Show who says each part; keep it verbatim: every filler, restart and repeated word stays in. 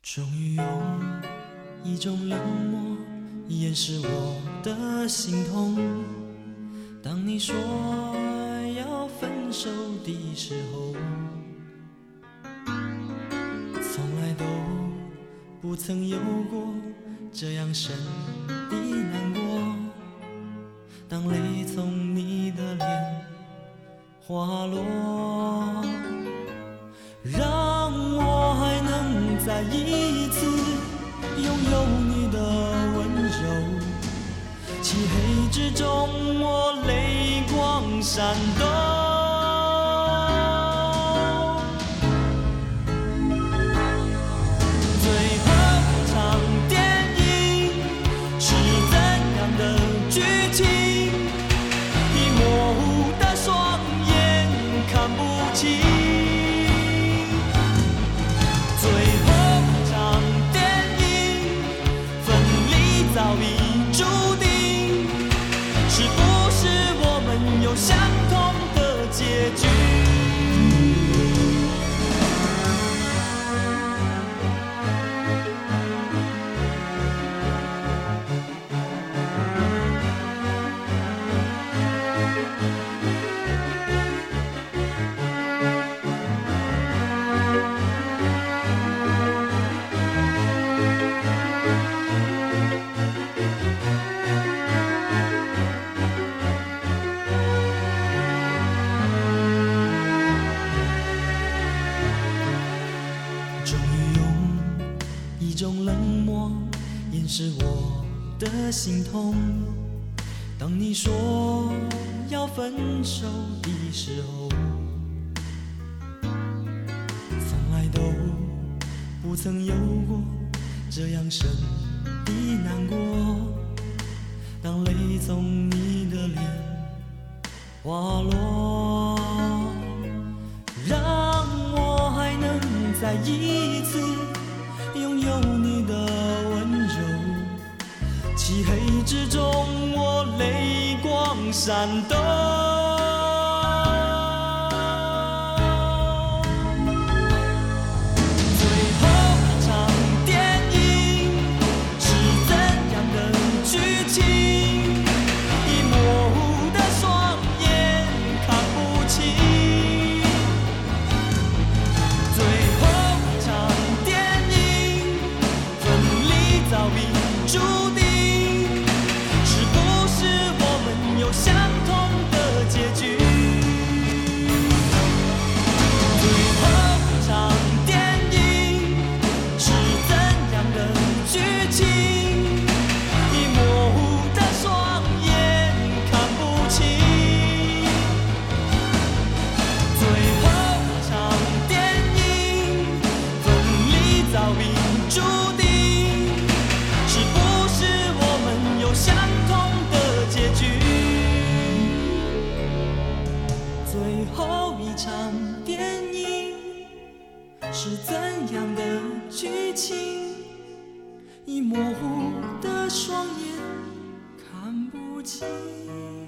Speaker 1: 终于用一种冷漠掩饰我的心痛。当你说要分手的时候，从来都不曾有过这样深的难过。当泪从你的脸滑落，让我还能再一次拥有你的温柔。漆黑之中我泪光闪动，相同的结局。一种冷漠掩饰我的心痛。当你说要分手的时候，从来都不曾有过这样深的难过。当泪从你的脸滑落，让我还能再一次拥有你的温柔。漆黑之中我泪光闪动，最后一场电影是怎样的剧情？已模糊的双眼看不清。最后一场电影早已注定，是不是我们有相同的结局？最后一场电影是怎样的剧情？已模糊的双眼看不清。最后一场电影分离早已注定，相同的结局。最后一场电影是怎样的剧情？已模糊的双眼看不清。